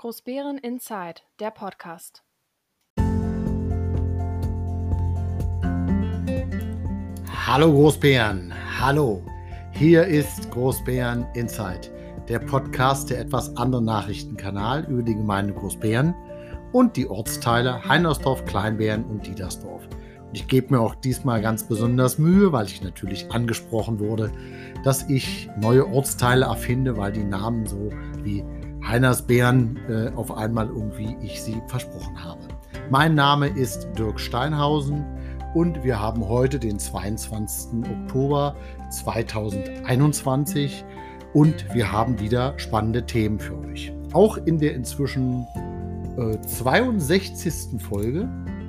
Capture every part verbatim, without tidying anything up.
Großbären Inside, der Podcast. Hallo Großbären, hallo. Hier ist Großbären Inside, der Podcast der etwas anderen Nachrichtenkanal über die Gemeinde Großbären und die Ortsteile Heinersdorf, Kleinbären und Diedersdorf. Und ich gebe mir auch diesmal ganz besonders Mühe, weil ich natürlich angesprochen wurde, dass ich neue Ortsteile erfinde, weil die Namen so wie Heinersbären äh, auf einmal irgendwie ich sie versprochen habe. Mein Name ist Dirk Steinhausen und wir haben heute den zweiundzwanzigsten Oktober zweitausendeinundzwanzig und wir haben wieder spannende Themen für euch. Auch in der inzwischen äh, zweiundsechzigsten Folge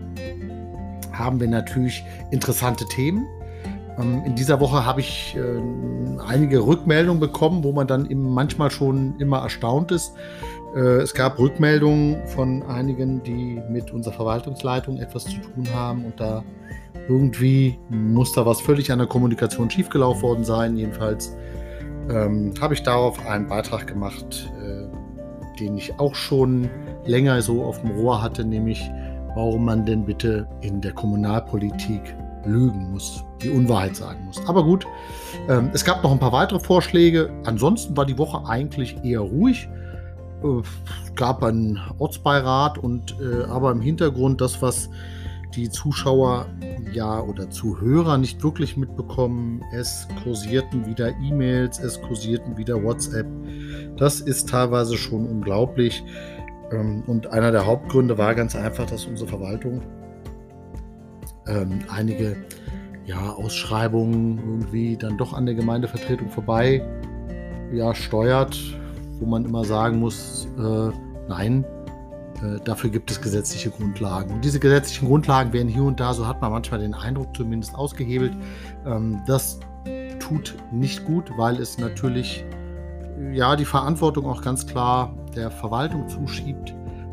haben wir natürlich interessante Themen. In dieser Woche habe ich äh, einige Rückmeldungen bekommen, wo man dann eben manchmal schon immer erstaunt ist. Äh, es gab Rückmeldungen von einigen, die mit unserer Verwaltungsleitung etwas zu tun haben und da irgendwie muss da was völlig an der Kommunikation schiefgelaufen worden sein. Jedenfalls ähm, habe ich darauf einen Beitrag gemacht, äh, den ich auch schon länger so auf dem Rohr hatte, nämlich warum man denn bitte in der Kommunalpolitik lügen muss, die Unwahrheit sagen muss. Aber gut, ähm, es gab noch ein paar weitere Vorschläge. Ansonsten war die Woche eigentlich eher ruhig. Äh, es gab einen Ortsbeirat und äh, aber im Hintergrund das, was die Zuschauer ja oder Zuhörer nicht wirklich mitbekommen. Es kursierten wieder E-Mails, es kursierten wieder WhatsApp. Das ist teilweise schon unglaublich. Ähm, und einer der Hauptgründe war ganz einfach, dass unsere Verwaltung Ähm, einige ja, Ausschreibungen irgendwie dann doch an der Gemeindevertretung vorbei ja, steuert, wo man immer sagen muss, äh, nein, äh, dafür gibt es gesetzliche Grundlagen. Und diese gesetzlichen Grundlagen werden hier und da, so hat man manchmal den Eindruck zumindest, ausgehebelt. Ähm, das tut nicht gut, weil es natürlich ja, die Verantwortung auch ganz klar der Verwaltung zuschiebt.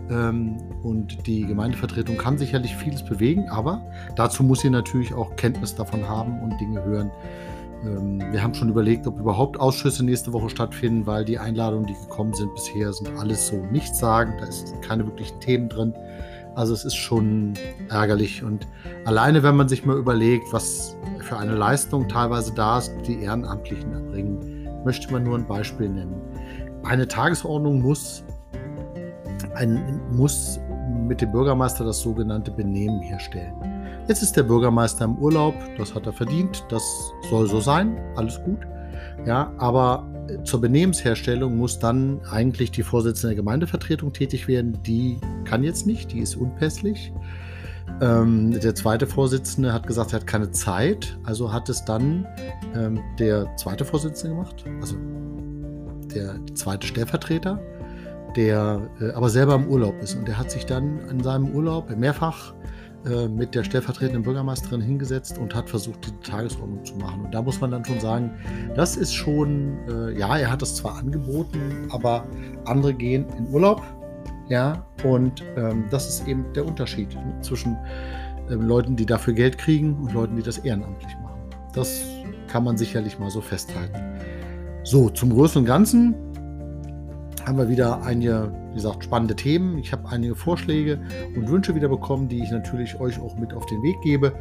Und die Gemeindevertretung kann sicherlich vieles bewegen, aber dazu muss sie natürlich auch Kenntnis davon haben und Dinge hören. Wir haben schon überlegt, ob überhaupt Ausschüsse nächste Woche stattfinden, weil die Einladungen, die gekommen sind bisher, sind alles so nichtssagend. Da ist keine wirklichen Themen drin. Also es ist schon ärgerlich. Und alleine, wenn man sich mal überlegt, was für eine Leistung teilweise da ist, die Ehrenamtlichen erbringen, möchte man nur ein Beispiel nennen. Eine Tagesordnung muss Ein, muss mit dem Bürgermeister das sogenannte Benehmen herstellen. Jetzt ist der Bürgermeister im Urlaub, das hat er verdient, das soll so sein, alles gut. Ja, aber zur Benehmensherstellung muss dann eigentlich die Vorsitzende der Gemeindevertretung tätig werden. Die kann jetzt nicht, die ist unpässlich. Ähm, der zweite Vorsitzende hat gesagt, er hat keine Zeit, also hat es dann ähm, der zweite Vorsitzende gemacht, also der zweite Stellvertreter, der äh, aber selber im Urlaub ist. Und der hat sich dann in seinem Urlaub mehrfach äh, mit der stellvertretenden Bürgermeisterin hingesetzt und hat versucht, die Tagesordnung zu machen. Und da muss man dann schon sagen, das ist schon, äh, ja, er hat das zwar angeboten, aber andere gehen in Urlaub. Ja, und ähm, das ist eben der Unterschied, ne, zwischen äh, Leuten, die dafür Geld kriegen und Leuten, die das ehrenamtlich machen. Das kann man sicherlich mal so festhalten. So, zum Großen und Ganzen haben wir wieder einige, wie gesagt, spannende Themen. Ich habe einige Vorschläge und Wünsche wieder bekommen, die ich natürlich euch auch mit auf den Weg gebe.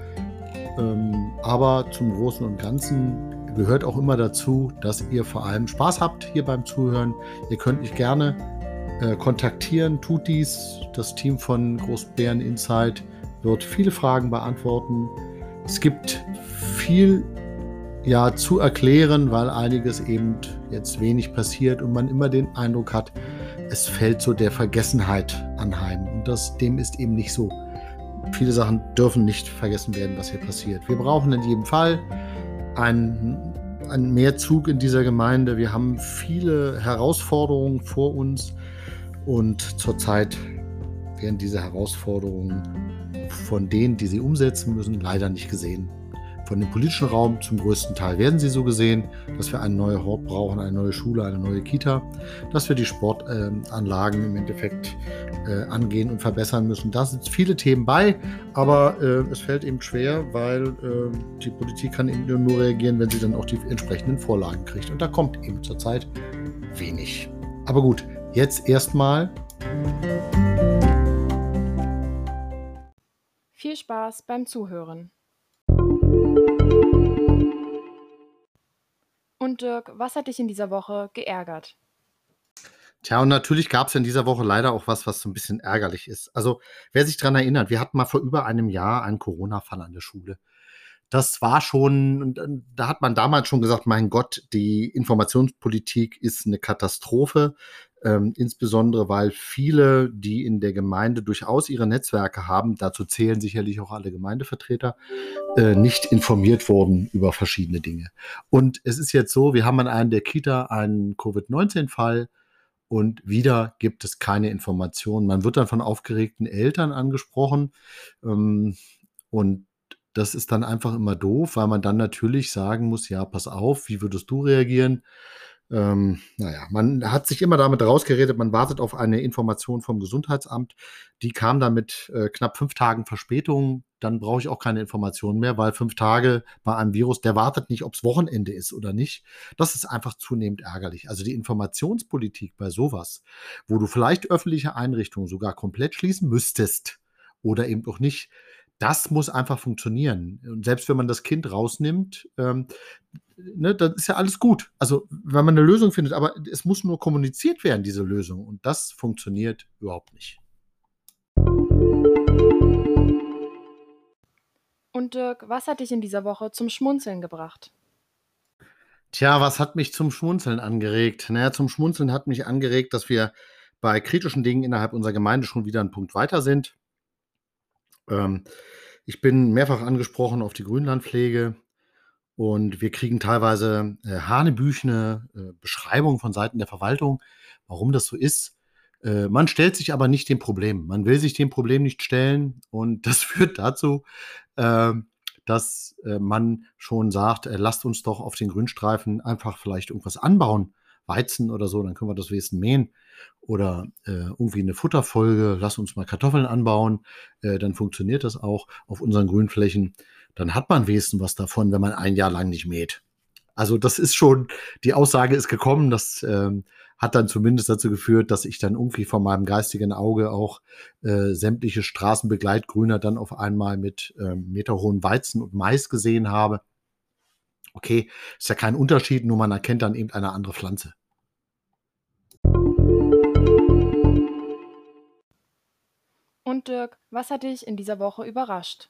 Ähm, aber zum Großen und Ganzen gehört auch immer dazu, dass ihr vor allem Spaß habt hier beim Zuhören. Ihr könnt mich gerne äh, kontaktieren, tut dies. Das Team von Großbären Inside wird viele Fragen beantworten. Es gibt viel ja, zu erklären, weil einiges eben jetzt wenig passiert und man immer den Eindruck hat, es fällt so der Vergessenheit anheim. Und das, dem ist eben nicht so. Viele Sachen dürfen nicht vergessen werden, was hier passiert. Wir brauchen in jedem Fall einen, einen Mehrzug in dieser Gemeinde. Wir haben viele Herausforderungen vor uns und zurzeit werden diese Herausforderungen von denen, die sie umsetzen müssen, leider nicht gesehen. Von dem politischen Raum zum größten Teil werden sie so gesehen, dass wir eine neue Hort brauchen, eine neue Schule, eine neue Kita, dass wir die Sportanlagen äh, im Endeffekt äh, angehen und verbessern müssen. Da sind viele Themen bei, aber äh, es fällt eben schwer, weil äh, die Politik kann eben nur reagieren, wenn sie dann auch die entsprechenden Vorlagen kriegt. Und da kommt eben zurzeit wenig. Aber gut, jetzt erstmal Viel Spaß beim Zuhören. Und Dirk, was hat dich in dieser Woche geärgert? Tja, und natürlich gab es in dieser Woche leider auch was, was so ein bisschen ärgerlich ist. Also, wer sich dran erinnert, wir hatten mal vor über einem Jahr einen Corona-Fall an der Schule. Das war schon und und da hat man damals schon gesagt: „Mein Gott, die Informationspolitik ist eine Katastrophe“, ähm, insbesondere weil viele, die in der Gemeinde durchaus ihre Netzwerke haben, dazu zählen sicherlich auch alle Gemeindevertreter, äh, nicht informiert wurden über verschiedene Dinge. Und es ist jetzt so, wir haben an einem der Kita einen Covid neunzehn Fall und wieder gibt es keine Informationen. Man wird dann von aufgeregten Eltern angesprochen, ähm, und das ist dann einfach immer doof, weil man dann natürlich sagen muss: „Ja, pass auf, wie würdest du reagieren?“ Ähm, na ja, man hat sich immer damit rausgeredet, man wartet auf eine Information vom Gesundheitsamt. Die kam dann mit, äh, knapp fünf Tagen Verspätung. Dann brauche ich auch keine Informationen mehr, weil fünf Tage bei einem Virus, der wartet nicht, ob's Wochenende ist oder nicht. Das ist einfach zunehmend ärgerlich. Also, die Informationspolitik bei sowas, wo du vielleicht öffentliche Einrichtungen sogar komplett schließen müsstest oder eben auch nicht, das muss einfach funktionieren. Und selbst wenn man das Kind rausnimmt, ähm, ne, dann ist ja alles gut. Also, wenn man eine Lösung findet, aber es muss nur kommuniziert werden, diese Lösung. Und das funktioniert überhaupt nicht. Und Dirk, was hat dich in dieser Woche zum Schmunzeln gebracht? Tja, was hat mich zum Schmunzeln angeregt? Na ja, zum Schmunzeln hat mich angeregt, dass wir bei kritischen Dingen innerhalb unserer Gemeinde schon wieder 'n Punkt weiter sind. Ähm, Ich bin mehrfach angesprochen auf die Grünlandpflege und wir kriegen teilweise, äh, hanebüchene, äh, Beschreibungen von Seiten der Verwaltung, warum das so ist. Äh, man stellt sich aber nicht dem Problem. Man will sich dem Problem nicht stellen und das führt dazu, ähm, dass, äh, man schon sagt: „Äh, lasst uns doch auf den Grünstreifen einfach vielleicht irgendwas anbauen, Weizen oder so, dann können wir das wenigstens mähen oder, äh, irgendwie 'ne Futterfolge, lass uns mal Kartoffeln anbauen, äh, dann funktioniert das auch auf unseren Grünflächen. Dann hat man wenigstens was davon, wenn man ein Jahr lang nicht mäht.“ Also, das ist schon die Aussage ist gekommen, das, ähm, hat dann zumindest dazu geführt, dass ich dann irgendwie vor meinem geistigen Auge auch, äh, sämtliche Straßenbegleitgrüner dann auf einmal mit, ähm, meterhohen Weizen und Mais gesehen habe. Okay, ist ja kein Unterschied, nur man erkennt dann eben eine andere Pflanze. Und Dirk, was hat dich in dieser Woche überrascht?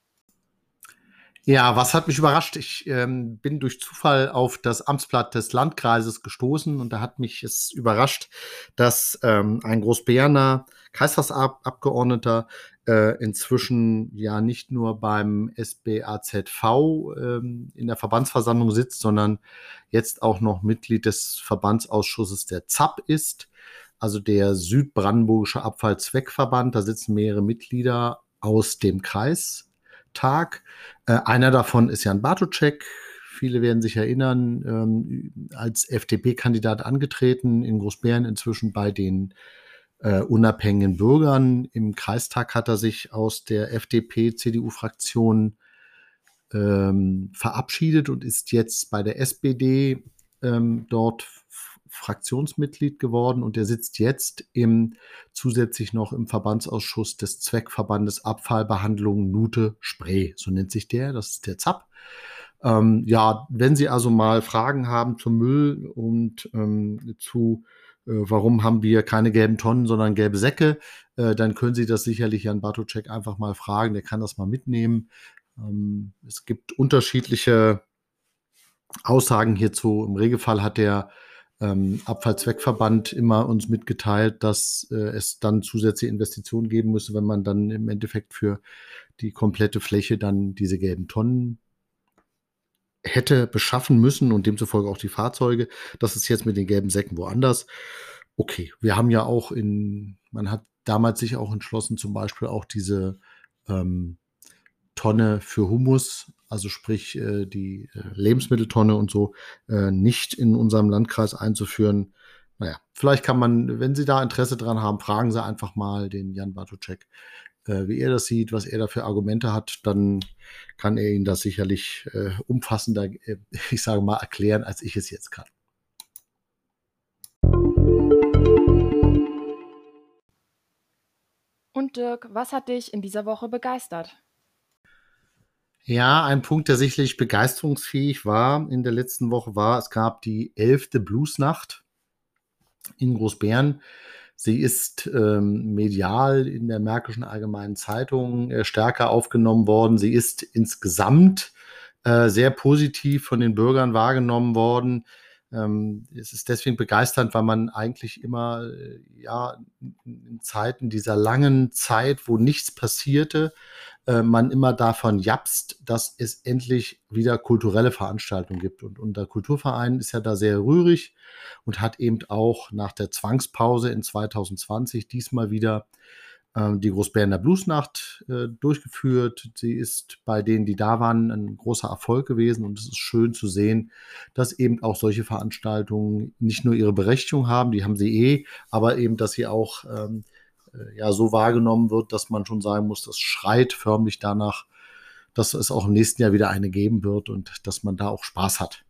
Ja, was hat mich überrascht? Ich, ähm, bin durch Zufall auf das Amtsblatt des Landkreises gestoßen und da hat mich es überrascht, dass, ähm, ein Großbeerner Kreistagsabgeordneter, äh, inzwischen ja nicht nur beim S B A Z V, ähm, in der Verbandsversammlung sitzt, sondern jetzt auch noch Mitglied des Verbandsausschusses der Z A P ist, also der Südbrandenburgische Abfallzweckverband. Da sitzen mehrere Mitglieder aus dem Kreistag. Äh, einer davon ist Jan Bartoschek. Viele werden sich erinnern, ähm, als F D P-Kandidat angetreten, in Großbären inzwischen bei den äh, unabhängigen Bürgern. Im Kreistag hat er sich aus der F D P-C D U-Fraktion ähm, verabschiedet und ist jetzt bei der S P D ähm, dort F Fraktionsmitglied geworden und der sitzt jetzt im zusätzlich noch im Verbandsausschuss des Zweckverbandes Abfallbehandlung Nute-Spree, so nennt sich der, das ist der Z A P. Ähm, ja, wenn Sie also mal Fragen haben zum Müll und ähm, zu, äh, warum haben wir keine gelben Tonnen, sondern gelbe Säcke, äh, dann können Sie das sicherlich Jan Bartoschek einfach mal fragen, der kann das mal mitnehmen. Ähm, es gibt unterschiedliche Aussagen hierzu. Im Regelfall hat der ähm, Abfallzweckverband immer uns mitgeteilt, dass äh, es dann zusätzliche Investitionen geben müsse, wenn man dann im Endeffekt für die komplette Fläche dann diese gelben Tonnen hätte beschaffen müssen und demzufolge auch die Fahrzeuge. Das ist jetzt mit den gelben Säcken woanders. Okay, wir haben ja auch in, man hat damals sich auch entschlossen, zum Beispiel auch diese ähm, Tonne für Humus, also sprich äh, die äh, Lebensmitteltonne und so, äh, nicht in unserem Landkreis einzuführen. Naja, vielleicht kann man, wenn Sie da Interesse dran haben, fragen Sie einfach mal den Jan Bartoschek, äh, wie er das sieht, was er da für Argumente hat. Dann kann er Ihnen das sicherlich äh, umfassender, äh, ich sage mal, erklären, als ich es jetzt kann. Und Dirk, was hat dich in dieser Woche begeistert? Ja, ein Punkt, der sicherlich begeisterungsfähig war in der letzten Woche, war, es gab die elfte Bluesnacht in Großbären. Sie ist ähm, medial in der Märkischen Allgemeinen Zeitung äh, stärker aufgenommen worden. Sie ist insgesamt äh, sehr positiv von den Bürgern wahrgenommen worden. Ähm, es ist deswegen begeisternd, weil man eigentlich immer, äh, ja, in Zeiten dieser langen Zeit, wo nichts passierte, äh, man immer davon japst, dass es endlich wieder kulturelle Veranstaltungen gibt. Und unser Kulturverein ist ja da sehr rührig und hat eben auch nach der Zwangspause in zwanzig zwanzig diesmal wieder ähm, die Großbärener Bluesnacht äh, durchgeführt. Sie ist bei denen, die da waren, ein großer Erfolg gewesen und es ist schön zu sehen, dass eben auch solche Veranstaltungen nicht nur ihre Berechtigung haben, die haben sie eh, aber eben, dass sie auch ähm, äh, ja, so wahrgenommen wird, dass man schon sagen muss, das schreit förmlich danach, dass es auch im nächsten Jahr wieder eine geben wird und dass man da auch Spaß hat.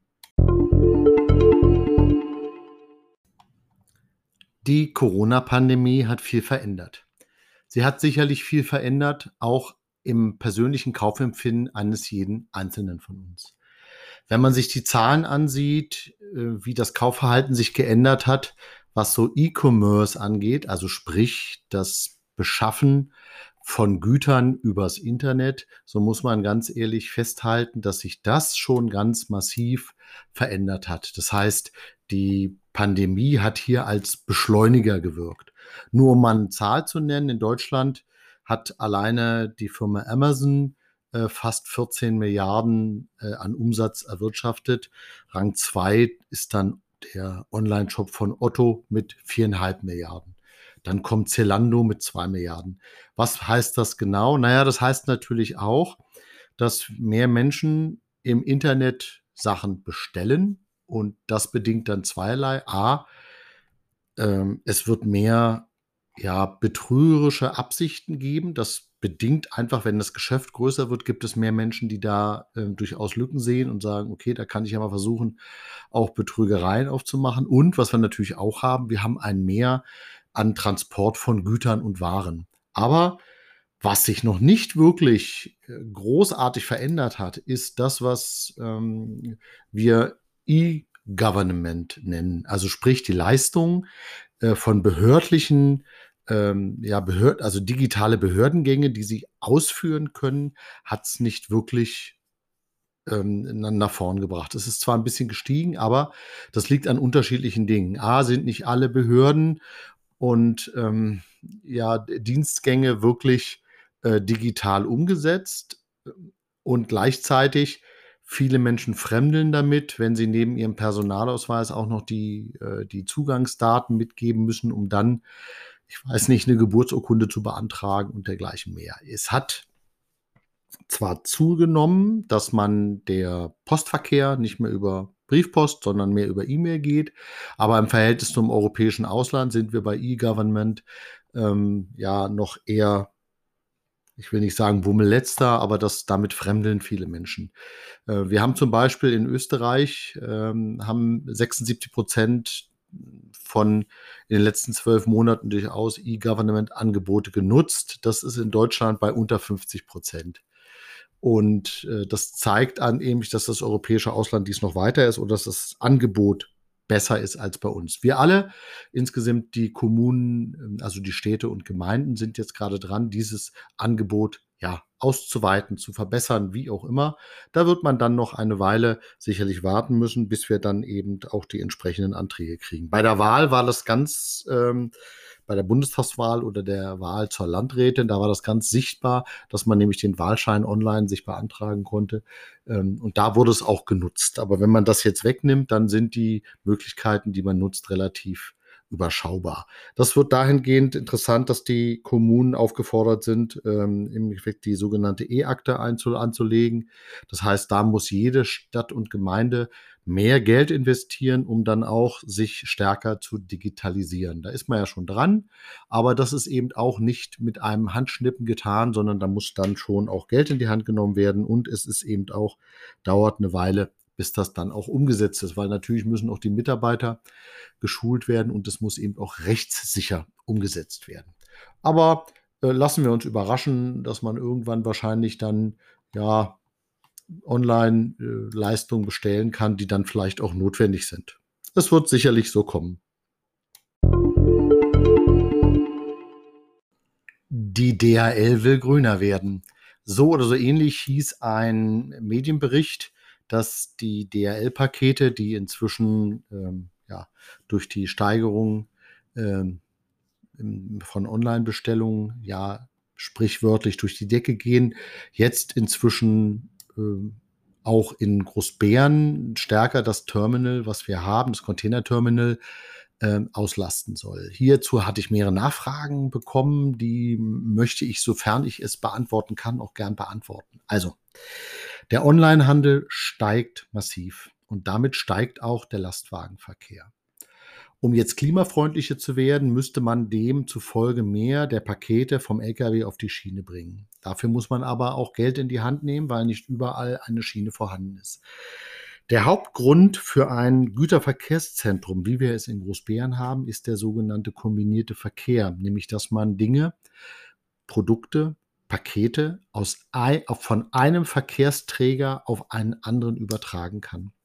Die Corona-Pandemie hat viel verändert. Sie hat sicherlich viel verändert, auch im persönlichen Kaufempfinden eines jeden Einzelnen von uns. Wenn man sich die Zahlen ansieht, äh, wie das Kaufverhalten sich geändert hat, was so E-Commerce angeht, also sprich das Beschaffen von Gütern übers Internet, so muss man ganz ehrlich festhalten, dass sich das schon ganz massiv verändert hat. Das heißt, die Pandemie hat hier als Beschleuniger gewirkt. Nur um mal eine Zahl zu nennen, in Deutschland hat alleine die Firma Amazon äh, fast vierzehn Milliarden äh, an Umsatz erwirtschaftet. Rang zwei ist dann der Online-Shop von Otto mit viereinhalb Milliarden. Dann kommt Zalando mit zwei Milliarden. Was heißt das genau? Naja, das heißt natürlich auch, dass mehr Menschen im Internet Sachen bestellen und das bedingt dann zweierlei. A, ähm, es wird mehr, ja, betrügerische Absichten geben. Das bedingt einfach, wenn das Geschäft größer wird, gibt es mehr Menschen, die da äh, durchaus Lücken sehen und sagen, okay, da kann ich ja mal versuchen, auch Betrügereien aufzumachen. Und was wir natürlich auch haben, wir haben ein Mehr an Transport von Gütern und Waren. Aber was sich noch nicht wirklich äh, großartig verändert hat, ist das, was ähm, wir E-Government nennen. Also sprich die Leistung äh, von behördlichen, ähm, ja, Behörd also digitale Behördengänge, die sie ausführen können, hat es nicht wirklich ähm, nach vorn gebracht. Es ist zwar ein bisschen gestiegen, aber das liegt an unterschiedlichen Dingen. A, sind nicht alle Behörden und ähm, ja, Dienstgänge wirklich äh, digital umgesetzt und gleichzeitig viele Menschen fremdeln damit, wenn sie neben ihrem Personalausweis auch noch die, äh, die Zugangsdaten mitgeben müssen, um dann, ich weiß nicht, eine Geburtsurkunde zu beantragen und dergleichen mehr. Es hat zwar zugenommen, dass man der Postverkehr nicht mehr über Briefpost, sondern mehr über E-Mail geht. Aber im Verhältnis zum europäischen Ausland sind wir bei E-Government ähm, ja noch eher, ich will nicht sagen Bummelletzter, aber das, damit fremdeln viele Menschen. Äh, wir haben zum Beispiel in Österreich ähm, haben sechsundsiebzig Prozent von in den letzten zwölf Monaten durchaus E-Government-Angebote genutzt. Das ist in Deutschland bei unter fünfzig Prozent. Und äh, das zeigt an eben, dass das europäische Ausland dies noch weiter ist oder dass das Angebot besser ist als bei uns. Wir alle, insgesamt die Kommunen, also die Städte und Gemeinden, sind jetzt gerade dran, dieses Angebot ja auszuweiten, zu verbessern, wie auch immer. Da wird man dann noch eine Weile sicherlich warten müssen, bis wir dann eben auch die entsprechenden Anträge kriegen. Bei der Wahl war das ganz ähm, bei der Bundestagswahl oder der Wahl zur Landrätin, da war das ganz sichtbar, dass man nämlich den Wahlschein online sich beantragen konnte. Ähm, und da wurde es auch genutzt. Aber wenn man das jetzt wegnimmt, dann sind die Möglichkeiten, die man nutzt, relativ überschaubar. Das wird dahingehend interessant, dass die Kommunen aufgefordert sind, ähm, im Endeffekt die sogenannte E-Akte anzulegen. Das heißt, da muss jede Stadt und Gemeinde mehr Geld investieren, um dann auch sich stärker zu digitalisieren. Da ist man ja schon dran, aber das ist eben auch nicht mit einem Handschnippen getan, sondern da muss dann schon auch Geld in die Hand genommen werden und es ist eben auch, dauert eine Weile, bis das dann auch umgesetzt ist, weil natürlich müssen auch die Mitarbeiter geschult werden und es muss eben auch rechtssicher umgesetzt werden. Aber äh, lassen wir uns überraschen, dass man irgendwann wahrscheinlich dann, ja, online, äh, Leistungen bestellen kann, die dann vielleicht auch notwendig sind. Es wird sicherlich so kommen. Die D H L will grüner werden. So oder so ähnlich hieß ein Medienbericht, dass die D H L-Pakete, die inzwischen ähm, ja, durch die Steigerung ähm, von Online-Bestellungen ja sprichwörtlich durch die Decke gehen, jetzt inzwischen ähm, auch in Großbären stärker das Terminal, was wir haben, das Container-Terminal, ähm, auslasten soll. Hierzu hatte ich mehrere Nachfragen bekommen, die möchte ich, sofern ich es beantworten kann, auch gern beantworten. Also, der Onlinehandel steigt massiv und damit steigt auch der Lastwagenverkehr. Um jetzt klimafreundlicher zu werden, müsste man demzufolge mehr der Pakete vom L K W auf die Schiene bringen. Dafür muss man aber auch Geld in die Hand nehmen, weil nicht überall eine Schiene vorhanden ist. Der Hauptgrund für ein Güterverkehrszentrum, wie wir es in Großbären haben, ist der sogenannte kombinierte Verkehr, nämlich dass man Dinge, Produkte, Pakete aus ein, von einem Verkehrsträger auf einen anderen übertragen kann.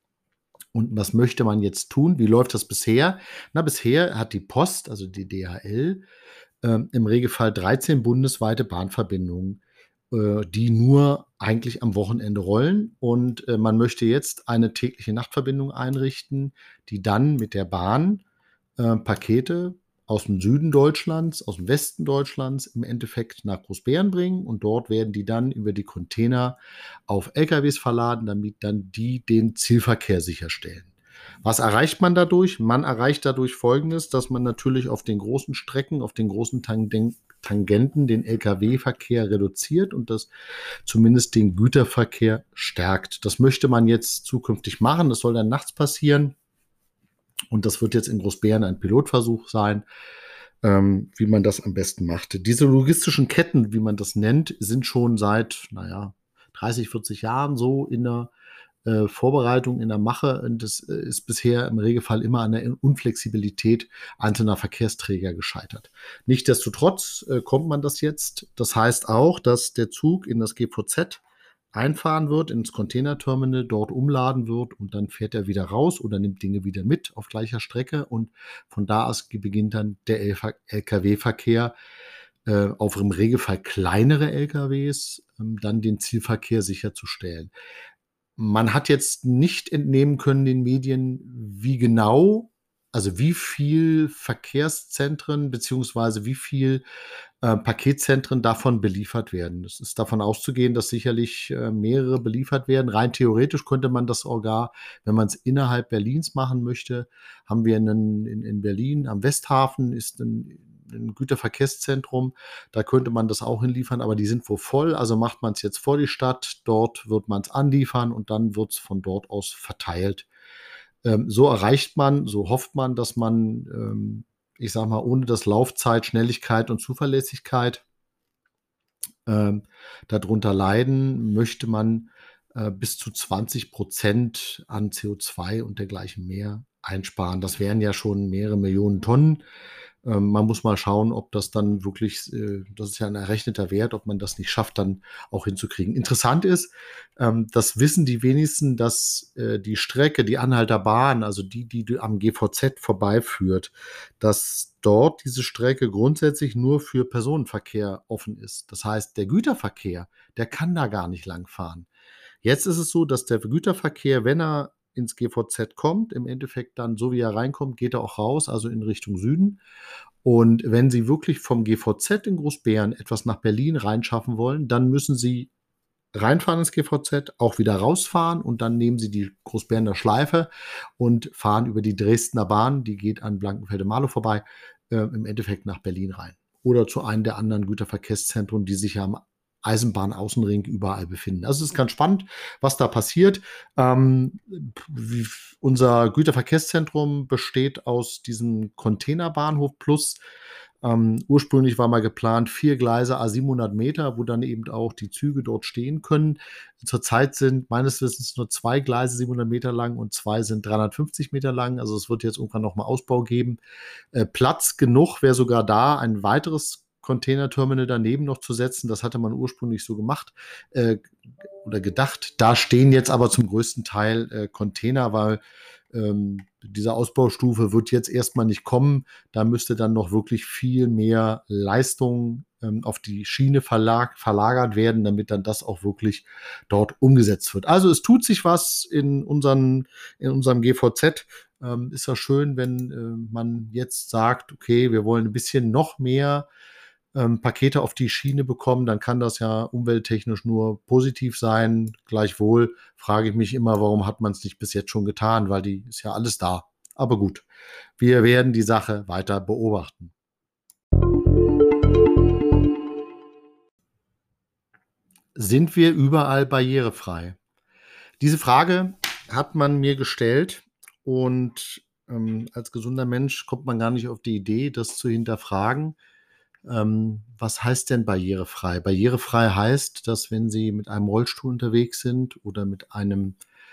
Und was möchte man jetzt tun? Wie läuft das bisher? Na, bisher hat die Post, also die D H L, äh, im Regelfall dreizehn bundesweite Bahnverbindungen, äh, die nur eigentlich am Wochenende rollen. Und äh, man möchte jetzt eine tägliche Nachtverbindung einrichten, die dann mit der Bahn äh, Pakete aus dem Süden Deutschlands, aus dem Westen Deutschlands im Endeffekt nach Großbären bringen und dort werden die dann über die Container auf L K Ws verladen, damit dann die den Zielverkehr sicherstellen. Was erreicht man dadurch? Man erreicht dadurch Folgendes, dass man natürlich auf den großen Strecken, auf den großen Tangenten den L K W-Verkehr reduziert und das zumindest den Güterverkehr stärkt. Das möchte man jetzt zukünftig machen. Das soll dann nachts passieren. Und das wird jetzt in Großbären ein Pilotversuch sein, ähm, wie man das am besten macht. Diese logistischen Ketten, wie man das nennt, sind schon seit, naja, dreißig, vierzig Jahren so in der äh, Vorbereitung, in der Mache. Und das ist bisher im Regelfall immer an der Unflexibilität einzelner Verkehrsträger gescheitert. Nichtsdestotrotz äh, kommt man das jetzt. Das heißt auch, dass der Zug in das G V Z einfahren wird, ins Containerterminal, dort umladen wird und dann fährt er wieder raus oder nimmt Dinge wieder mit auf gleicher Strecke und von da aus beginnt dann der L K W-Verkehr äh, auf im Regelfall kleinere L K Ws, ähm, dann den Zielverkehr sicherzustellen. Man hat jetzt nicht entnehmen können den Medien, wie genau, also wie viel Verkehrszentren beziehungsweise wie viel äh, Paketzentren davon beliefert werden. Es ist davon auszugehen, dass sicherlich äh, mehrere beliefert werden. Rein theoretisch könnte man das auch gar, wenn man es innerhalb Berlins machen möchte, haben wir einen, in, in Berlin am Westhafen ist ein, ein Güterverkehrszentrum. Da könnte man das auch hinliefern, aber die sind wohl voll. Also macht man es jetzt vor die Stadt. Dort wird man es anliefern und dann wird es von dort aus verteilt. Ähm, so erreicht man, so hofft man, dass man ähm, ich sage mal, ohne das Laufzeit, Schnelligkeit und Zuverlässigkeit ähm, darunter leiden, möchte man äh, bis zu zwanzig Prozent an C O zwei und dergleichen mehr einsparen. Das wären ja schon mehrere Millionen Tonnen. Ähm, man muss mal schauen, ob das dann wirklich, äh, das ist ja ein errechneter Wert, ob man das nicht schafft, dann auch hinzukriegen. Interessant ist, ähm, das wissen die wenigsten, dass äh, die Strecke, die Anhalter Bahn, also die, die am G V Z vorbeiführt, dass dort diese Strecke grundsätzlich nur für Personenverkehr offen ist. Das heißt, der Güterverkehr, der kann da gar nicht lang fahren. Jetzt ist es so, dass der Güterverkehr, wenn er ins G V Z kommt, im Endeffekt dann, so wie er reinkommt, geht er auch raus, also in Richtung Süden. Und wenn Sie wirklich vom G V Z in Großbären etwas nach Berlin reinschaffen wollen, dann müssen Sie reinfahren ins G V Z, auch wieder rausfahren und dann nehmen Sie die Großbärener Schleife und fahren über die Dresdner Bahn, die geht an Blankenfelde-Marlow vorbei, äh, im Endeffekt nach Berlin rein. Oder zu einem der anderen Güterverkehrszentren, die sich ja am Eisenbahnaußenring überall befinden. Also es ist ganz spannend, was da passiert. Ähm, wie, unser Güterverkehrszentrum besteht aus diesem Containerbahnhof plus ähm, ursprünglich war mal geplant vier Gleise à siebenhundert Meter, wo dann eben auch die Züge dort stehen können. Zurzeit sind meines Wissens nur zwei Gleise siebenhundert Meter lang und zwei sind dreihundertfünfzig Meter lang. Also es wird jetzt irgendwann nochmal Ausbau geben. Äh, Platz genug wäre sogar da, ein weiteres Containerterminal daneben noch zu setzen. Das hatte man ursprünglich so gemacht äh, oder gedacht. Da stehen jetzt aber zum größten Teil äh, Container, weil ähm, diese Ausbaustufe wird jetzt erstmal nicht kommen. Da müsste dann noch wirklich viel mehr Leistung ähm, auf die Schiene verlag, verlagert werden, damit dann das auch wirklich dort umgesetzt wird. Also es tut sich was in, unseren, in unserem G V Z. Ähm, ist ja schön, wenn äh, man jetzt sagt, okay, wir wollen ein bisschen noch mehr ähm, Pakete auf die Schiene bekommen, dann kann das ja umwelttechnisch nur positiv sein. Gleichwohl frage ich mich immer, warum hat man es nicht bis jetzt schon getan, weil die ist ja alles da. Aber gut, wir werden die Sache weiter beobachten. Sind wir überall barrierefrei? Diese Frage hat man mir gestellt und ähm, als gesunder Mensch kommt man gar nicht auf die Idee, das zu hinterfragen. Ähm, was heißt denn barrierefrei? Barrierefrei heißt, dass wenn Sie mit einem Rollstuhl unterwegs sind oder mit einem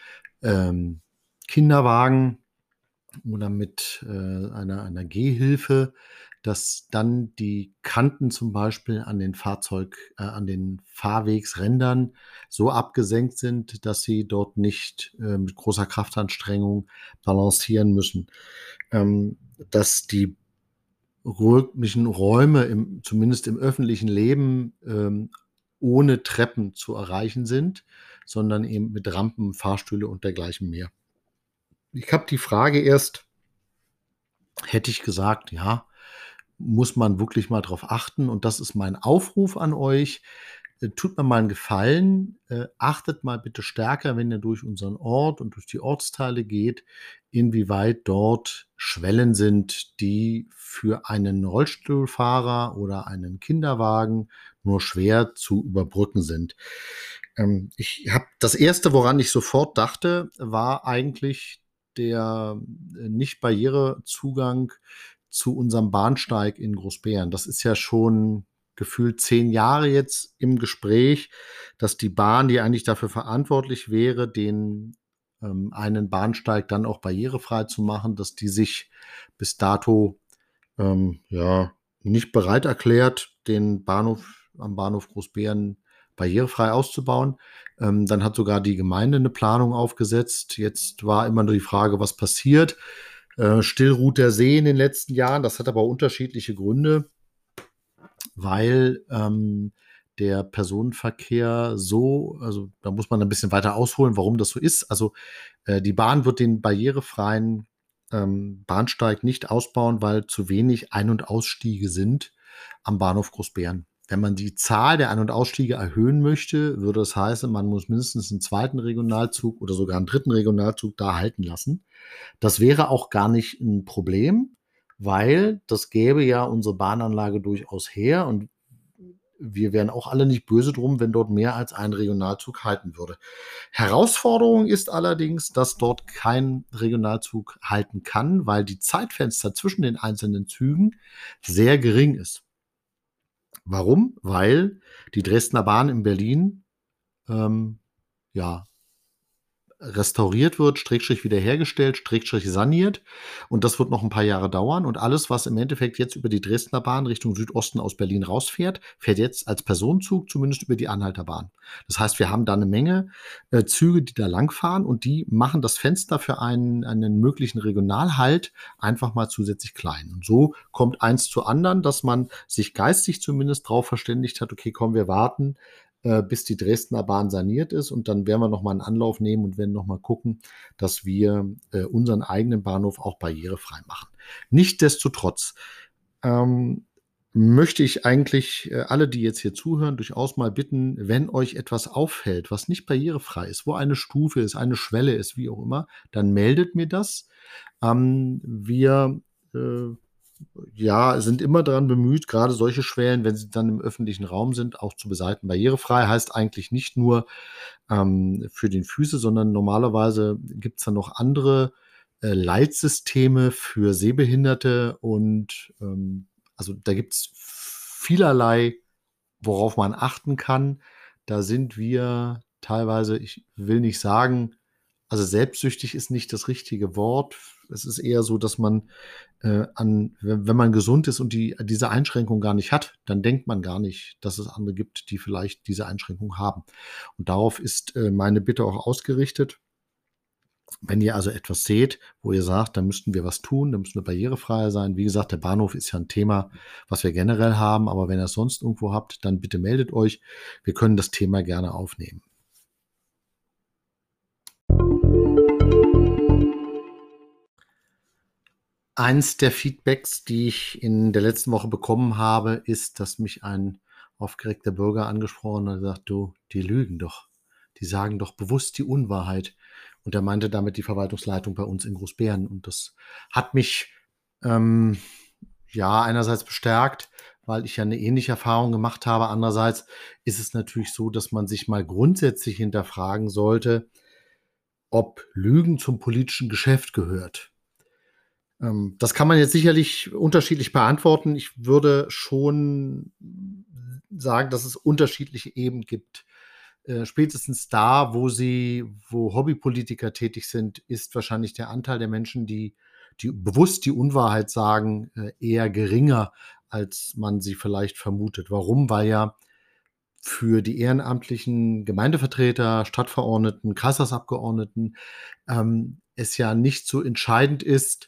ähm, Kinderwagen oder mit äh, einer, einer Gehhilfe, dass dann die Kanten zum Beispiel an den Fahrzeug, äh, an den Fahrwegsrändern so abgesenkt sind, dass sie dort nicht äh, mit großer Kraftanstrengung balancieren müssen. Ähm, dass die räumlichen Räume, im, zumindest im öffentlichen Leben, ähm, ohne Treppen zu erreichen sind, sondern eben mit Rampen, Fahrstühle und dergleichen mehr. Ich habe die Frage erst, hätte ich gesagt, ja, muss man wirklich mal drauf achten. Und das ist mein Aufruf an euch. Äh, Tut mir mal einen Gefallen, äh, achtet mal bitte stärker, wenn ihr durch unseren Ort und durch die Ortsteile geht, inwieweit dort Schwellen sind, die für einen Rollstuhlfahrer oder einen Kinderwagen nur schwer zu überbrücken sind. Ähm, ich habe das erste, woran ich sofort dachte, war eigentlich der äh, Nicht-Barrierezugang zu unserem Bahnsteig in Großbären. Das ist ja schon gefühlt zehn Jahre jetzt im Gespräch, dass die Bahn, die eigentlich dafür verantwortlich wäre, den ähm, einen Bahnsteig dann auch barrierefrei zu machen, dass die sich bis dato ähm, ja nicht bereit erklärt, den Bahnhof am Bahnhof Großbären barrierefrei auszubauen. Ähm, dann hat sogar die Gemeinde eine Planung aufgesetzt. Jetzt war immer nur die Frage, was passiert. Äh, still ruht der See in den letzten Jahren. Das hat aber unterschiedliche Gründe, weil ähm, der Personenverkehr so, also da muss man ein bisschen weiter ausholen, warum das so ist. Also äh, die Bahn wird den barrierefreien ähm, Bahnsteig nicht ausbauen, weil zu wenig Ein- und Ausstiege sind am Bahnhof Großbären. Wenn man die Zahl der Ein- und Ausstiege erhöhen möchte, würde das heißen, man muss mindestens einen zweiten Regionalzug oder sogar einen dritten Regionalzug da halten lassen. Das wäre auch gar nicht ein Problem, weil das gäbe ja unsere Bahnanlage durchaus her und wir wären auch alle nicht böse drum, wenn dort mehr als ein Regionalzug halten würde. Herausforderung ist allerdings, dass dort kein Regionalzug halten kann, weil die Zeitfenster zwischen den einzelnen Zügen sehr gering ist. Warum? Weil die Dresdner Bahn in Berlin ähm, ja restauriert wird, Schrägstrich wiederhergestellt, Schrägstrich saniert. Und das wird noch ein paar Jahre dauern. Und alles, was im Endeffekt jetzt über die Dresdner Bahn Richtung Südosten aus Berlin rausfährt, fährt jetzt als Personenzug zumindest über die Anhalter Bahn. Das heißt, wir haben da eine Menge äh, Züge, die da langfahren und die machen das Fenster für einen, einen möglichen Regionalhalt einfach mal zusätzlich klein. Und so kommt eins zu anderen, dass man sich geistig zumindest darauf verständigt hat, okay, komm, wir warten, äh, bis die Dresdner Bahn saniert ist. Und dann werden wir nochmal einen Anlauf nehmen und werden nochmal gucken, dass wir äh, unseren eigenen Bahnhof auch barrierefrei machen. Nichtsdestotrotz ähm, möchte ich eigentlich äh, alle, die jetzt hier zuhören, durchaus mal bitten, wenn euch etwas auffällt, was nicht barrierefrei ist, wo eine Stufe ist, eine Schwelle ist, wie auch immer, dann meldet mir das. Ähm, wir äh, ja, sind immer daran bemüht, gerade solche Schwellen, wenn sie dann im öffentlichen Raum sind, auch zu beseitigen. Barrierefrei heißt eigentlich nicht nur ähm, für den Füße, sondern normalerweise gibt es dann noch andere äh, Leitsysteme für Sehbehinderte und ähm, also da gibt es vielerlei, worauf man achten kann. Da sind wir teilweise, ich will nicht sagen, Also, selbstsüchtig ist nicht das richtige Wort. Es ist eher so, dass man, äh, an wenn wenn man gesund ist und die diese Einschränkung gar nicht hat, dann denkt man gar nicht, dass es andere gibt, die vielleicht diese Einschränkung haben. Und darauf ist, äh, meine Bitte auch ausgerichtet. Wenn ihr also etwas seht, wo ihr sagt: „Da müssten wir was tun, da müssen wir barrierefreier sein." Wie gesagt, der Bahnhof ist ja 'n Thema, was wir generell haben, aber wenn ihr's sonst irgendwo habt, dann bitte meldet euch. Wir können das Thema gerne aufnehmen. Eins der Feedbacks, die ich in der letzten Woche bekommen habe, ist, dass mich ein aufgeregter Bürger angesprochen hat und gesagt: „Du, die lügen doch. Die sagen doch bewusst die Unwahrheit." Und er meinte damit die Verwaltungsleitung bei uns in Großbeeren. Und das hat mich, ähm, ja, einerseits bestärkt, weil ich ja 'ne ähnliche Erfahrung gemacht habe. Andererseits ist es natürlich so, dass man sich mal grundsätzlich hinterfragen sollte, ob Lügen zum politischen Geschäft gehört. Ähm, das kann man jetzt sicherlich unterschiedlich beantworten. Ich würde schon sagen, dass es unterschiedliche Ebenen gibt. Äh, spätestens da, wo sie wo Hobbypolitiker tätig sind, ist wahrscheinlich der Anteil der Menschen, die die bewusst die Unwahrheit sagen, äh, eher geringer, als man sie vielleicht vermutet. Warum? Weil ja für die ehrenamtlichen Gemeindevertreter, Stadtverordneten, Kreistagsabgeordneten, ähm, es ja nicht so entscheidend ist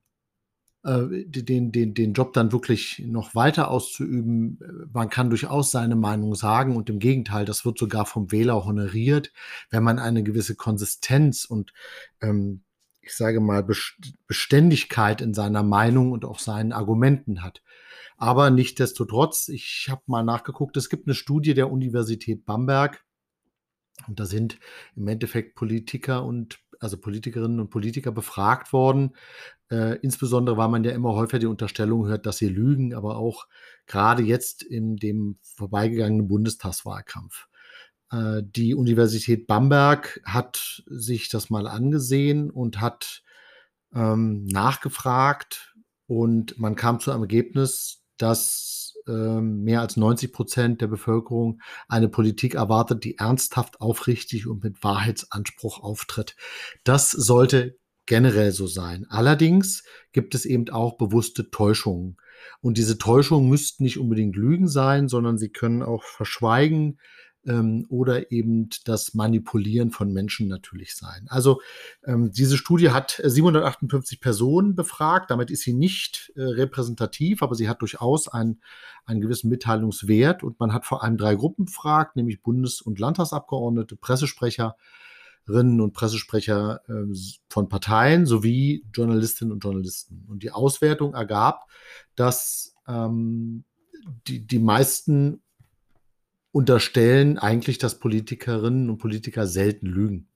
äh, d den den den Job dann wirklich noch weiter auszuüben. Äh, man kann durchaus seine Meinung sagen und im Gegenteil, das wird sogar vom Wähler honoriert, wenn man eine gewisse Konsistenz und, ähm, ich sage mal, Best Beständigkeit in seiner Meinung und auch seinen Argumenten hat. Aber nichtsdestotrotz, ich habe mal nachgeguckt, es gibt 'ne Studie der Universität Bamberg und da sind im Endeffekt Politiker und also Politikerinnen und Politiker befragt worden. Äh, insbesondere, weil man ja immer häufiger die Unterstellung hört, dass sie lügen, aber auch grade jetzt in dem vorbeigegangenen Bundestagswahlkampf. Äh, die Universität Bamberg hat sich das mal angesehen und hat, ähm, nachgefragt und man kam zu einem Ergebnis, dass, ähm, mehr als neunzig Prozent der Bevölkerung eine Politik erwartet, die ernsthaft, aufrichtig und mit Wahrheitsanspruch auftritt. Das sollte generell so sein. Allerdings gibt es eben auch bewusste Täuschungen. Und diese Täuschungen müssten nicht unbedingt Lügen sein, sondern sie können auch Verschweigen, ähm, oder eben das Manipulieren von Menschen natürlich sein. Also, ähm, diese Studie hat siebenhundertachtundfünfzig Personen befragt. Damit ist sie nicht, äh, repräsentativ, aber sie hat durchaus einen einen gewissen Mitteilungswert und man hat vor allem drei Gruppen befragt, nämlich Bundes und Landtagsabgeordnete, Pressesprecherinnen und Pressesprecher, äh, s von Parteien sowie Journalistinnen und Journalisten. Und die Auswertung ergab, dass, ähm, die die meisten unterstellen eigentlich, dass Politikerinnen und Politiker selten lügen.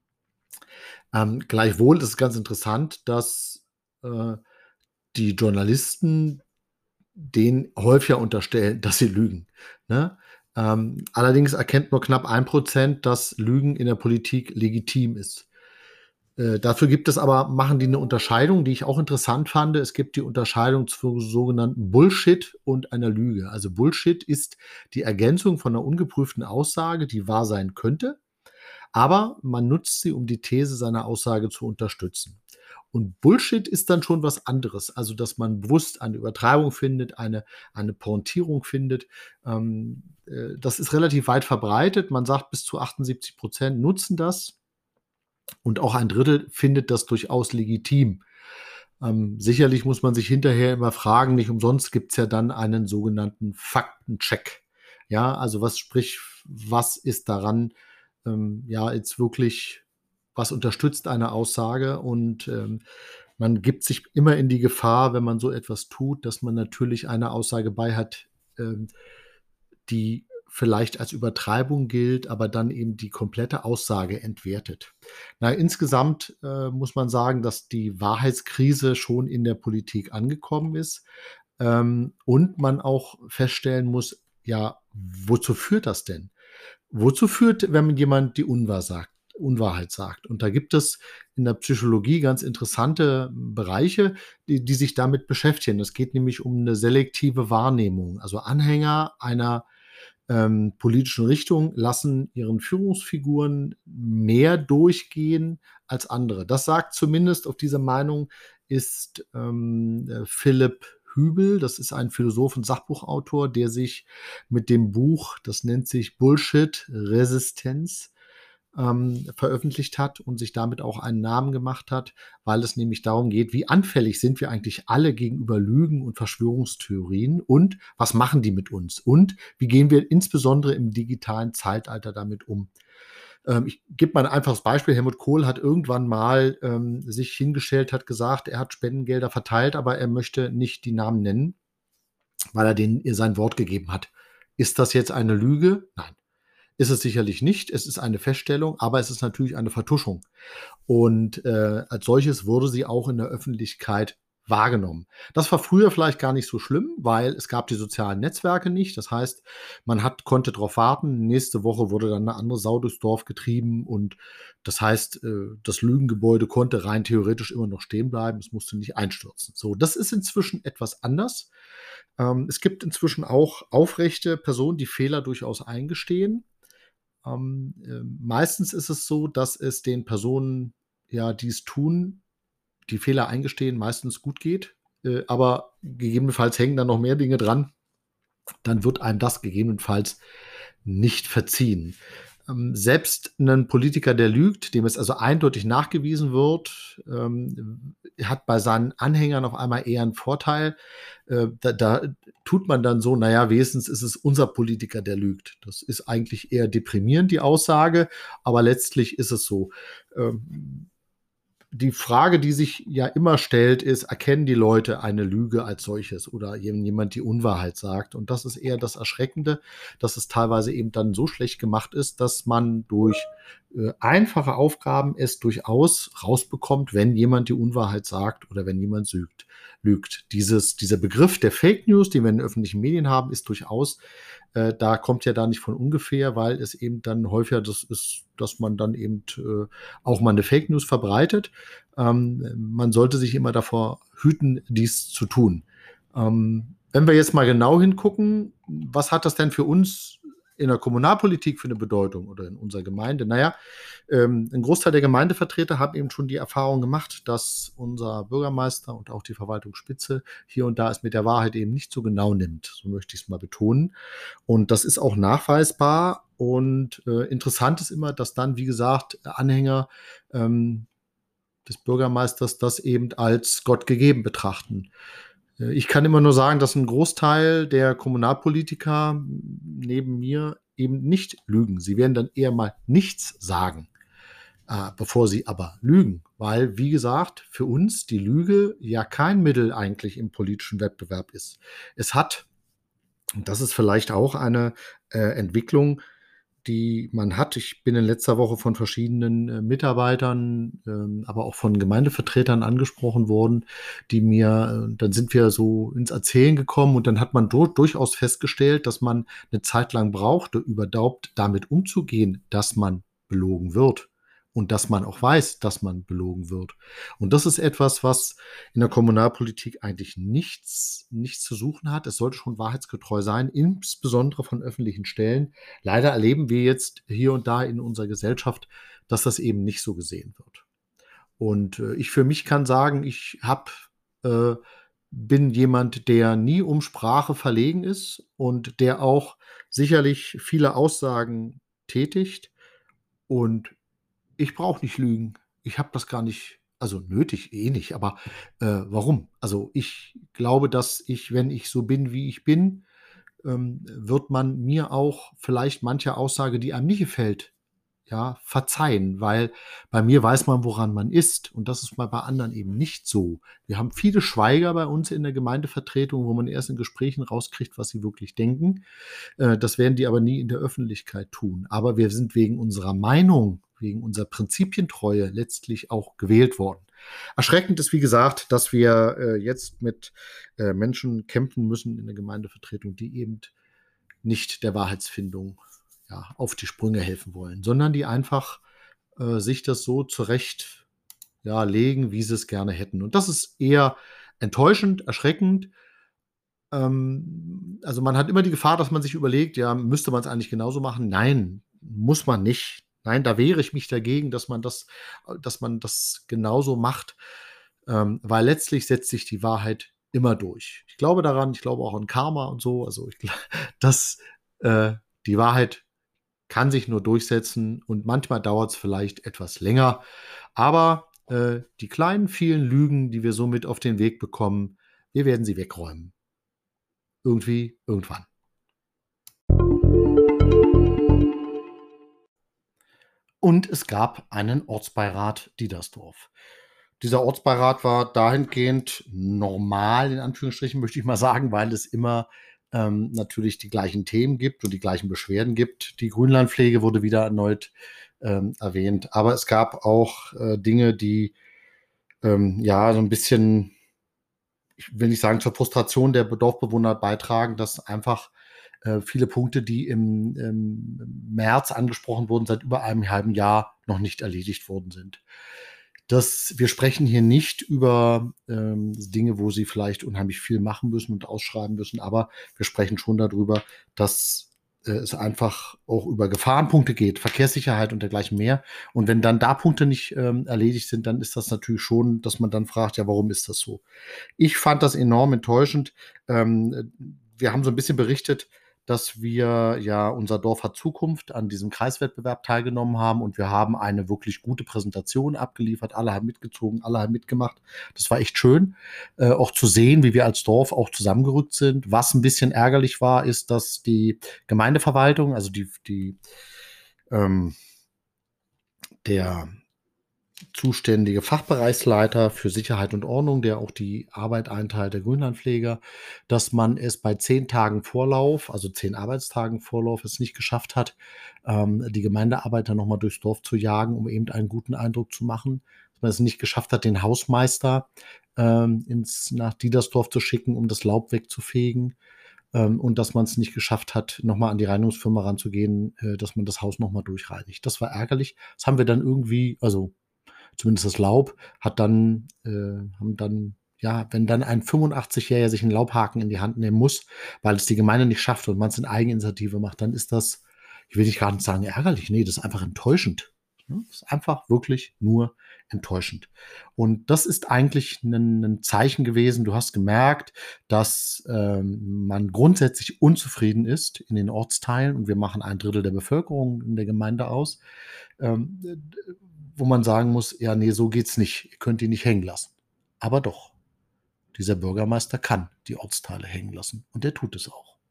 Ähm, gleichwohl ist es ganz interessant, dass, äh, die Journalisten denen häufiger unterstellen, dass sie lügen, ne? Ähm, allerdings erkennt nur knapp ein Prozent, dass Lügen in der Politik legitim ist. Äh, dafür gibt es aber machen die 'ne Unterscheidung, die ich auch interessant fand. Es gibt die Unterscheidung zu sogenannten Bullshit und einer Lüge. Also, Bullshit ist die Ergänzung von 'ner ungeprüften Aussage, die wahr sein könnte, aber man nutzt sie, um die These seiner Aussage zu unterstützen. Und Bullshit ist dann schon was anderes, also, dass man bewusst eine Übertreibung findet, eine eine Pointierung findet. Ähm, äh, das ist relativ weit verbreitet. Man sagt, bis zu achtundsiebzig Prozent nutzen das und auch ein Drittel findet das durchaus legitim. Ähm, sicherlich muss man sich hinterher immer fragen, nicht umsonst gibt's ja dann einen sogenannten Faktencheck. Ja, also, was sprich was ist daran, ähm, ja, jetzt wirklich was unterstützt eine Aussage? Und, ähm, man gibt sich immer in die Gefahr, wenn man so etwas tut, dass man natürlich eine Aussage bei hat, ähm, die vielleicht als Übertreibung gilt, aber dann eben die komplette Aussage entwertet. Na, insgesamt, äh, muss man sagen, dass die Wahrheitskrise schon in der Politik angekommen ist, ähm, und man auch feststellen muss, ja, wozu führt das denn? Wozu führt, wenn jemand die Unwahr sagt Unwahrheit sagt? Und da gibt es in der Psychologie ganz interessante Bereiche, die die sich damit beschäftigen. Es geht nämlich um 'ne selektive Wahrnehmung. Also, Anhänger einer ähm, politischen Richtungen lassen ihren Führungsfiguren mehr durchgehen als andere. Das sagt zumindest, auf diese Meinung ist ähm, äh, Philipp Hübel, das ist ein Philosoph und Sachbuchautor, der sich mit dem Buch, das nennt sich Bullshit Resistenz, ähm, veröffentlicht hat und sich damit auch einen Namen gemacht hat, weil es nämlich darum geht, wie anfällig sind wir eigentlich alle gegenüber Lügen und Verschwörungstheorien und was machen die mit uns und wie gehen wir insbesondere im digitalen Zeitalter damit um. Ähm, ich gebe mal ein einfaches Beispiel. Helmut Kohl hat irgendwann mal ähm, sich hingestellt, hat gesagt, er hat Spendengelder verteilt, aber er möchte nicht die Namen nennen, weil er denen sein Wort gegeben hat. Ist das jetzt eine Lüge? Nein. Ist es sicherlich nicht. Es ist eine Feststellung, aber es ist natürlich eine Vertuschung. Und äh, als solches wurde sie auch in der Öffentlichkeit wahrgenommen. Das war früher vielleicht gar nicht so schlimm, weil es gab die sozialen Netzwerke nicht. Das heißt, man hat, konnte darauf warten. Nächste Woche wurde dann eine andere Sau durchs Dorf getrieben. Und das heißt, äh, das Lügengebäude konnte rein theoretisch immer noch stehen bleiben. Es musste nicht einstürzen. So, das ist inzwischen etwas anders. Ähm, es gibt inzwischen auch aufrechte Personen, die Fehler durchaus eingestehen. Ähm, äh, meistens ist es so, dass es den Personen, ja, die es tun, die Fehler eingestehen, meistens gut geht. Äh, aber gegebenenfalls hängen da noch mehr Dinge dran. Dann wird einem das gegebenenfalls nicht verziehen. Ähm, selbst ein Politiker, der lügt, dem es also eindeutig nachgewiesen wird, ähm, hat bei seinen Anhängern auf einmal eher einen Vorteil. Äh, da, da tut man dann so, naja, wenigstens ist es unser Politiker, der lügt. Das ist eigentlich eher deprimierend, die Aussage, aber letztlich ist es so. Ähm, die Frage, die sich ja immer stellt, ist, erkennen die Leute eine Lüge als solches oder jemand die Unwahrheit sagt? Und das ist eher das Erschreckende, dass es teilweise eben dann so schlecht gemacht ist, dass man durch äh, einfache Aufgaben es durchaus rausbekommt, wenn jemand die Unwahrheit sagt oder wenn jemand lügt. lügt. Dieses, dieser Begriff der Fake News, den wir in den öffentlichen Medien haben, ist durchaus, äh, da kommt ja da nicht von ungefähr, weil es eben dann häufiger das ist, dass man dann eben äh, auch mal eine Fake News verbreitet. Ähm, man sollte sich immer davor hüten, dies zu tun. Ähm, wenn wir jetzt mal genau hingucken, was hat das denn für uns in der Kommunalpolitik für eine Bedeutung oder in unserer Gemeinde? Naja, ähm, ein Großteil der Gemeindevertreter haben eben schon die Erfahrung gemacht, dass unser Bürgermeister und auch die Verwaltungsspitze hier und da es mit der Wahrheit eben nicht so genau nimmt. So möchte ich es mal betonen. Und das ist auch nachweisbar. Und äh, interessant ist immer, dass dann, wie gesagt, Anhänger ähm, des Bürgermeisters das eben als Gott gegeben betrachten. Äh, Ich kann immer nur sagen, dass ein Großteil der Kommunalpolitiker neben mir eben nicht lügen. Sie werden dann eher mal nichts sagen, äh, bevor sie aber lügen. Weil, wie gesagt, für uns die Lüge ja kein Mittel eigentlich im politischen Wettbewerb ist. Es hat, und das ist vielleicht auch eine äh, Entwicklung, die man hat. Ich bin in letzter Woche von verschiedenen äh, Mitarbeitern, ähm, aber auch von Gemeindevertretern angesprochen worden, die mir, äh, dann sind wir so ins Erzählen gekommen und dann hat man dort durchaus festgestellt, dass man eine Zeit lang brauchte, überhaupt damit umzugehen, dass man belogen wird. Und dass man auch weiß, dass man belogen wird. Und das ist etwas, was in der Kommunalpolitik eigentlich nichts, nichts zu suchen hat. Es sollte schon wahrheitsgetreu sein, insbesondere von öffentlichen Stellen. Leider erleben wir jetzt hier und da in unserer Gesellschaft, dass das eben nicht so gesehen wird. Und äh, ich für mich kann sagen, ich hab, äh, bin jemand, der nie um Sprache verlegen ist und der auch sicherlich viele Aussagen tätigt. Und ich brauche nicht lügen. Ich habe das gar nicht, also nötig eh nicht, aber äh, warum? Also ich glaube, dass ich, wenn ich so bin, wie ich bin, ähm, wird man mir auch vielleicht manche Aussage, die einem nicht gefällt, ja, verzeihen, weil bei mir weiß man, woran man ist. Und das ist mal bei anderen eben nicht so. Wir haben viele Schweiger bei uns in der Gemeindevertretung, wo man erst in Gesprächen rauskriegt, was sie wirklich denken. Äh, das werden die aber nie in der Öffentlichkeit tun. Aber wir sind wegen unserer Meinung, wegen unserer Prinzipientreue letztlich auch gewählt worden. Erschreckend ist, wie gesagt, dass wir äh, jetzt mit äh, Menschen kämpfen müssen in der Gemeindevertretung, die eben nicht der Wahrheitsfindung ja, auf die Sprünge helfen wollen, sondern die einfach äh, sich das so zurecht ja, legen, wie sie es gerne hätten. Und das ist eher enttäuschend, erschreckend. Ähm, also man hat immer die Gefahr, dass man sich überlegt, ja, müsste man es eigentlich genauso machen? Nein, muss man nicht. Nein, da wehre ich mich dagegen, dass man das, dass man das genauso macht, ähm, weil letztlich setzt sich die Wahrheit immer durch. Ich glaube daran, ich glaube auch an Karma und so. Also ich glaube, dass äh, die Wahrheit kann sich nur durchsetzen und manchmal dauert es vielleicht etwas länger. Aber äh, die kleinen, vielen Lügen, die wir somit auf den Weg bekommen, wir werden sie wegräumen. Irgendwie, irgendwann. Und es gab einen Ortsbeirat Diedersdorf. Dieser Ortsbeirat war dahingehend normal, in Anführungsstrichen, möchte ich mal sagen, weil es immer ähm, natürlich die gleichen Themen gibt und die gleichen Beschwerden gibt. Die Grünlandpflege wurde wieder erneut ähm, erwähnt. Aber es gab auch äh, Dinge, die ähm, ja so ein bisschen, ich will nicht sagen, zur Frustration der Dorfbewohner beitragen, dass einfach äh, viele Punkte, die im, im März angesprochen wurden, seit über einem halben Jahr noch nicht erledigt worden sind. Das, wir sprechen hier nicht über ähm, Dinge, wo sie vielleicht unheimlich viel machen müssen und ausschreiben müssen, aber wir sprechen schon darüber, dass äh, es einfach auch über Gefahrenpunkte geht, Verkehrssicherheit und dergleichen mehr. Und wenn dann da Punkte nicht ähm, erledigt sind, dann ist das natürlich schon, dass man dann fragt, ja, warum ist das so? Ich fand das enorm enttäuschend. Ähm, wir haben so ein bisschen berichtet, dass wir ja unser Dorf hat Zukunft an diesem Kreiswettbewerb teilgenommen haben und wir haben eine wirklich gute Präsentation abgeliefert. Alle haben mitgezogen, alle haben mitgemacht. Das war echt schön, äh, auch zu sehen, wie wir als Dorf auch zusammengerückt sind. Was ein bisschen ärgerlich war, ist, dass die Gemeindeverwaltung, also die, die ähm, der zuständige Fachbereichsleiter für Sicherheit und Ordnung, der auch die Arbeit einteilt der Grünlandpfleger, dass man es bei zehn Tagen Vorlauf, also zehn Arbeitstagen Vorlauf, es nicht geschafft hat, ähm, die Gemeindearbeiter nochmal durchs Dorf zu jagen, um eben einen guten Eindruck zu machen. Dass man es nicht geschafft hat, den Hausmeister ähm, ins, nach Diedersdorf zu schicken, um das Laub wegzufegen. Ähm, und dass man es nicht geschafft hat, nochmal an die Reinigungsfirma ranzugehen, äh, dass man das Haus nochmal durchreinigt. Das war ärgerlich. Das haben wir dann irgendwie, also zumindest das Laub, hat dann, äh, haben dann, ja, wenn dann ein fünfundachtzig-Jähriger sich einen Laubhaken in die Hand nehmen muss, weil es die Gemeinde nicht schafft und man es in Eigeninitiative macht, dann ist das, ich will nicht gerade sagen ärgerlich, nee, das ist einfach enttäuschend. Das ist einfach wirklich nur enttäuschend. Und das ist eigentlich ein, ein Zeichen gewesen. Du hast gemerkt, dass ähm, man grundsätzlich unzufrieden ist in den Ortsteilen und wir machen ein Drittel der Bevölkerung in der Gemeinde aus. Ähm, wo man sagen muss, ja, nee, so geht's nicht. Ihr könnt ihn nicht hängen lassen. Aber doch, dieser Bürgermeister kann die Ortsteile hängen lassen und der tut es auch.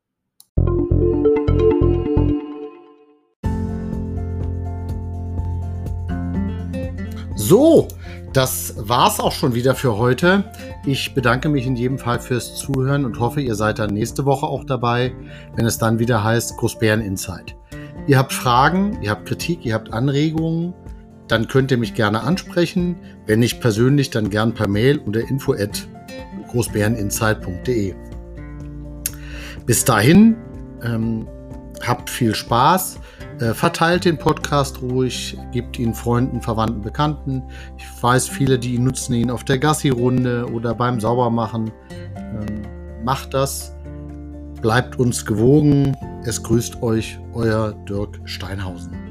So, das war's auch schon wieder für heute. Ich bedanke mich in jedem Fall fürs Zuhören und hoffe, ihr seid dann nächste Woche auch dabei, wenn es dann wieder heißt Großbären Insight. Ihr habt Fragen, ihr habt Kritik, ihr habt Anregungen, dann könnt ihr mich gerne ansprechen. Wenn nicht persönlich, dann gern per Mail unter info at großbäreninsight punkt de. Bis dahin, ähm, habt viel Spaß, äh, verteilt den Podcast ruhig, gebt ihn Freunden, Verwandten, Bekannten. Ich weiß, viele, die nutzen ihn auf der Gassi-Runde oder beim Saubermachen. Ähm, macht das, bleibt uns gewogen. Es grüßt euch, euer Dirk Steinhausen.